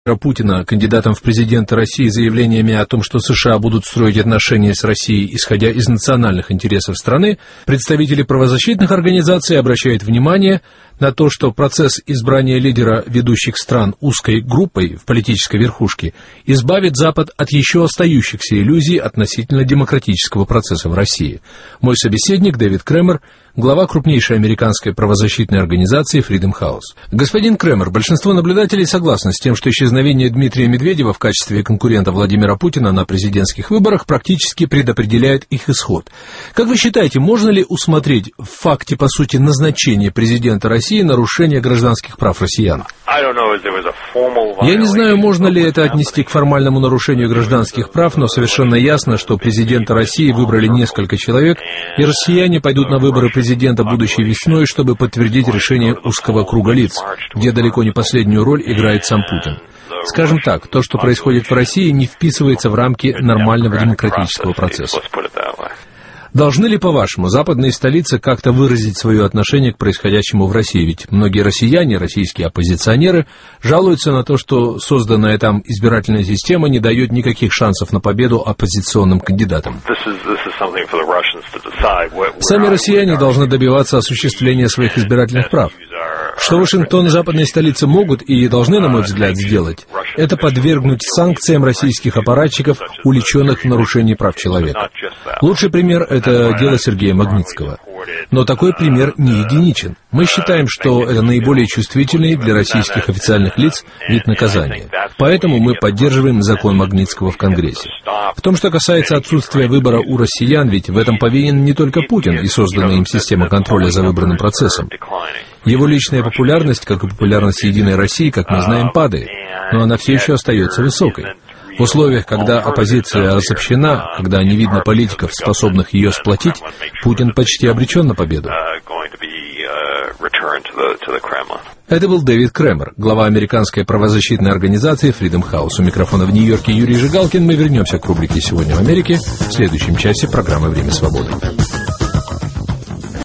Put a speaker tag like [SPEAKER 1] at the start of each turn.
[SPEAKER 1] Путина кандидатом в президенты России заявлениями о том, что США будут строить отношения с Россией, исходя из национальных интересов страны, представители правозащитных организаций обращают внимание на то, что процесс избрания лидера ведущих стран узкой группой в политической верхушке избавит Запад от еще остающихся иллюзий относительно демократического процесса в России. Мой собеседник Дэвид Кремер, глава крупнейшей американской правозащитной организации Freedom House. Господин Кремер, большинство наблюдателей согласны с тем, что исчезновение Дмитрия Медведева в качестве конкурента Владимира Путина на президентских выборах практически предопределяет их исход. Как вы считаете, можно ли усмотреть в факте, по сути, назначения президента России нарушение гражданских прав россиян? Я не знаю, можно ли это отнести к формальному нарушению гражданских прав, но совершенно ясно, что президента России выбрали несколько человек, и россияне пойдут на выборы президента будущей весной, чтобы подтвердить решение узкого круга лиц, где далеко не последнюю роль играет сам Путин. Скажем так, то, что происходит в России, не вписывается в рамки нормального демократического процесса. Должны ли, по-вашему, западные столицы как-то выразить свое отношение к происходящему в России? Ведь многие россияне, российские оппозиционеры, жалуются на то, что созданная там избирательная система не дает никаких шансов на победу оппозиционным кандидатам. Сами россияне должны добиваться осуществления своих избирательных прав. Что Вашингтон и западные столицы могут и должны, на мой взгляд, сделать, это подвергнуть санкциям российских аппаратчиков, увлеченных в нарушении прав человека. Лучший пример – это дело Сергея Магнитского. Но такой пример не единичен. Мы считаем, что это наиболее чувствительный для российских официальных лиц вид наказания. Поэтому мы поддерживаем закон Магнитского в Конгрессе. В том, что касается отсутствия выбора у россиян, ведь в этом повинен не только Путин и созданная им система контроля за выборным процессом. Его личная популярность, как и популярность «Единой России», как мы знаем, падает, но она все еще остается высокой. В условиях, когда оппозиция разобщена, когда не видно политиков, способных ее сплотить, Путин почти обречен на победу. Это был Дэвид Кремер, глава американской правозащитной организации Freedom House. У микрофона в Нью-Йорке Юрий Жигалкин. Мы вернемся к рубрике «Сегодня в Америке» в следующем часе программы «Время свободы».